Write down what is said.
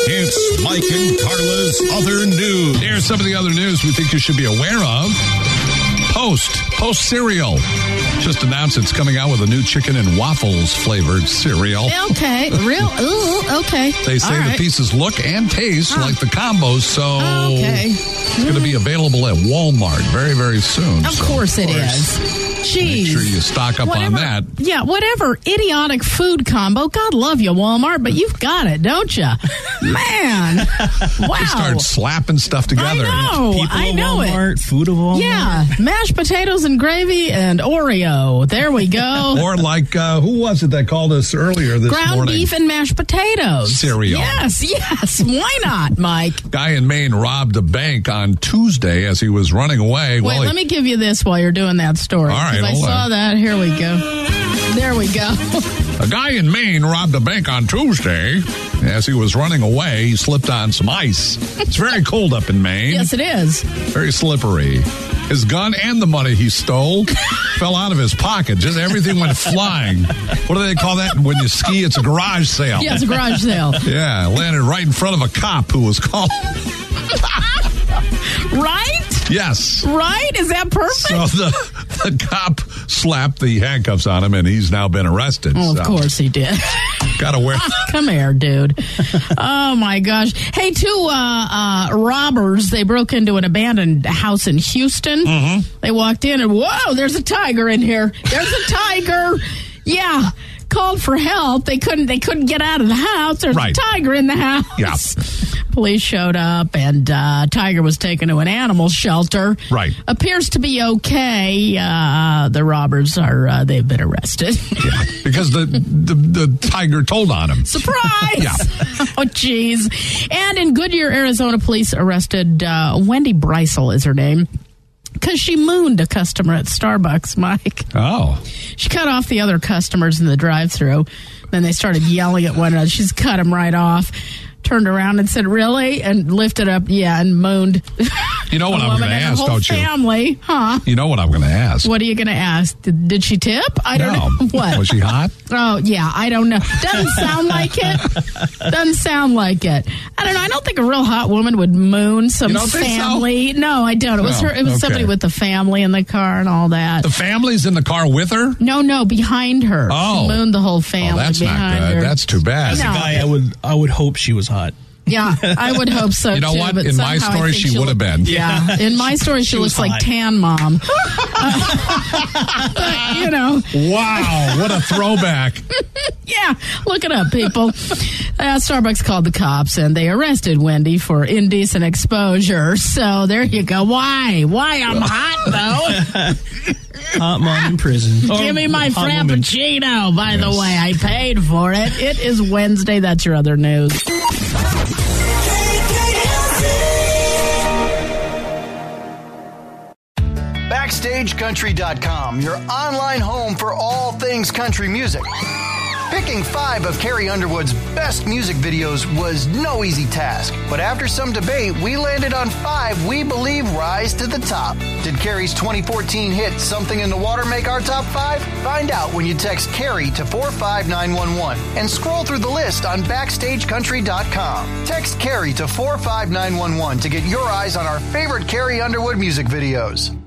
It's Mike and Carla's Other News. Here's some of the other news we think you should be aware of. Post cereal just announced it's coming out with a new chicken and waffles flavored cereal. Okay, okay. They say the pieces look and taste like the combos, so it's going to be available at Walmart very, very soon. Of course it is. Jeez. Make sure you stock up on that. Yeah, whatever idiotic food combo. God love you, Walmart, but you've got it, don't you? Man. Wow. They start slapping stuff together. I know Walmart, it. Food of Walmart. Yeah, mashed potatoes and gravy and Oreo. There we go. Or like, who was it that called us earlier this morning? Ground beef and mashed potatoes. Cereal. Yes. Why not, Mike? Guy in Maine robbed a bank on Tuesday as he was running away. Wait, let me give you this while you're doing that story. All right, I saw that. Here we go. There we go. A guy in Maine robbed a bank on Tuesday. As he was running away, he slipped on some ice. It's very cold up in Maine. Yes, it is. Very slippery. His gun and the money he stole fell out of his pocket. Just everything went flying. What do they call that? When you ski, it's a garage sale. Yeah, it's a garage sale. Yeah, landed right in front of a cop who was called. Right? Yes. Right? Is that perfect? So the cop slapped the handcuffs on him, and he's now been arrested. Oh, of course he did. Gotta wear. Come here, dude. Oh, my gosh. Hey, two robbers, they broke into an abandoned house in Houston. Mm-hmm. They walked in, and whoa, there's a tiger in here. There's a tiger. Yeah. Called for help. They couldn't get out of the house. There's a tiger in the house. Yeah. Police showed up, and Tiger was taken to an animal shelter. Right. Appears to be okay. The robbers they've been arrested. Yeah, because the tiger told on him. Surprise! Yeah. Oh, jeez. And in Goodyear, Arizona, police arrested Wendy Breisel is her name. Because she mooned a customer at Starbucks, Mike. Oh. She cut off the other customers in the drive-thru. Then they started yelling at one another. She's cut them right off. Turned around and said, really? And lifted up, and mooned. You know what I'm going to ask, don't you? Family, huh? You know what I'm going to ask. What are you going to ask? Did she tip? I don't know. What? Was she hot? Oh, yeah, I don't know. Doesn't sound like it. Doesn't sound like it. I don't know. I don't think a real hot woman would moon some family. Think so? No, I don't. It was her. It was somebody with the family in the car and all that. The family's in the car with her? No, behind her. Oh. She mooned the whole family that's behind not good. her. That's too bad. As a guy, I would hope she was hot. Yeah, I would hope so, You know too, what? but In my story, she would have been. Yeah. In my story, she looks like Tan Mom. But, Wow, what a throwback. Yeah, look it up, people. Starbucks called the cops, and they arrested Wendy for indecent exposure. So there you go. Why? I'm hot, though. Hot mom in prison. Give me my Frappuccino, by the way. I paid for it. It is Wednesday. That's your other news. BackstageCountry.com, your online home for all things country music. Picking 5 of Carrie Underwood's best music videos was no easy task, but after some debate, we landed on 5 we believe rise to the top. Did Carrie's 2014 hit Something in the Water make our top 5? Find out when you text Carrie to 45911 and scroll through the list on BackstageCountry.com. Text Carrie to 45911 to get your eyes on our favorite Carrie Underwood music videos.